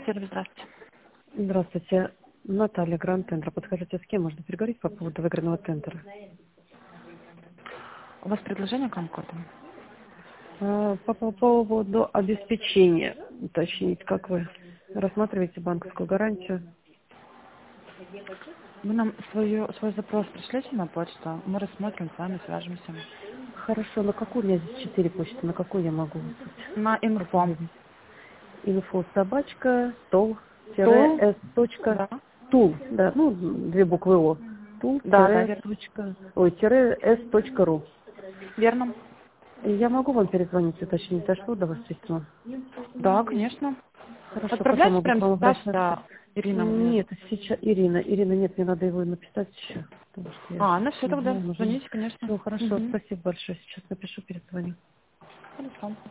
Сервис, здравствуйте. Здравствуйте. Наталья, Гранд Тендер. Подскажите, с кем можно переговорить по поводу выигранного тендера? У вас предложение к вам-коду? По поводу обеспечения, уточнить, как вы рассматриваете банковскую гарантию? Вы нам свой запрос пришлете на почту, мы рассмотрим, с вами свяжемся. Хорошо, на какую у меня здесь 4 почты, на какую я могу выслать? На инфо. Инфо собачка, тол, Тул? с. Да. Тул, да, ну, 2 буквы О. Тул, Да, верно. s.ru. Верно. И я могу вам перезвонить, уточнить, дошло до вас письмо? Да, конечно. Хорошо, когда Отправляйте могу к прямо вам сейчас, обращаться? да, Ирина мне. Нет, сейчас Ирина. Ирина, нет, мне надо его написать еще, потому что я Ну все не тогда, знаю, нужно. звоните, конечно. Все, хорошо, Угу. спасибо большое. Сейчас напишу, перезвоню. Хорошо.